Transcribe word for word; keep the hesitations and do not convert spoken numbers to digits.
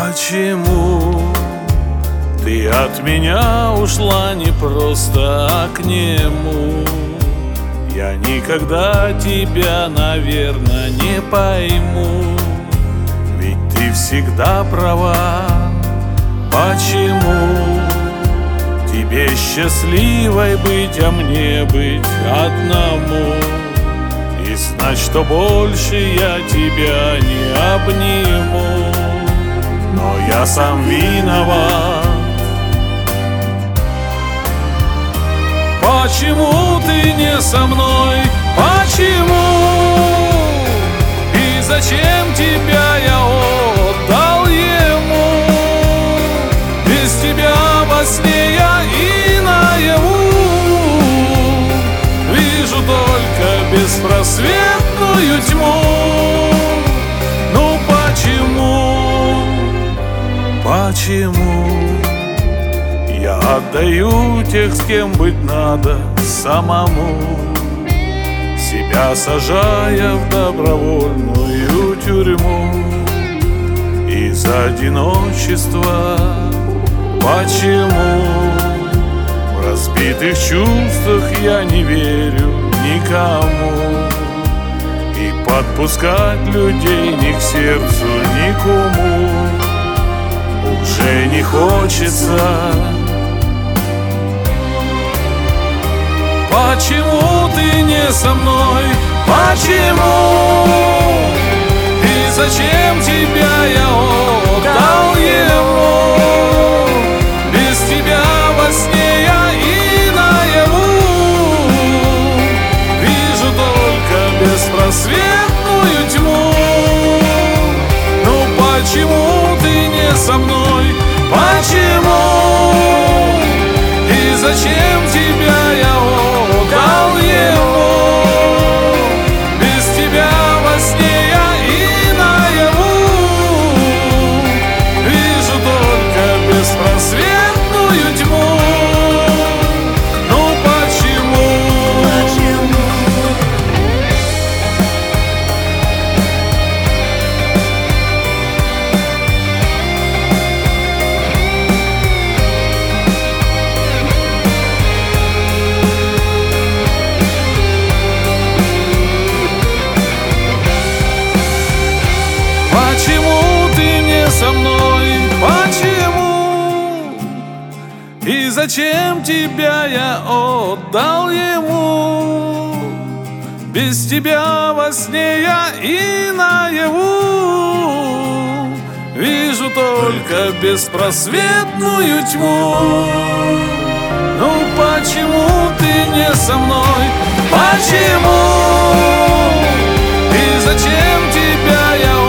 Почему ты от меня ушла не просто, а к нему? Я никогда тебя, наверное, не пойму, ведь ты всегда права. Почему тебе счастливой быть, а мне быть одному? И знать, что больше я тебя не обниму. Но я сам виноват. Почему ты не со мной? Почему? И зачем тебя я отдал ему? Без тебя во сне я и наяву вижу только беспросветную тьму. Ну почему? Почему я отдаю тех, с кем быть надо самому, себя сажая в добровольную тюрьму из одиночества? Почему в разбитых чувствах я не верю никому, и подпускать людей ни к сердцу, ни к уму уже не хочется? Почему ты не со мной? Почему? И зачем тебя я отдал ему? Без тебя во сне я и наяву вижу только беспросветную тьму. Ну почему ты не со мной? Почему? И зачем тебя я отдал ему? Без тебя во сне я и наяву вижу только беспросветную тьму. Ну почему? Почему ты не со мной? Почему? И зачем тебя я отдал ему? Без тебя во сне я и наяву вижу только беспросветную тьму. Ну почему ты не со мной? Почему? И зачем тебя я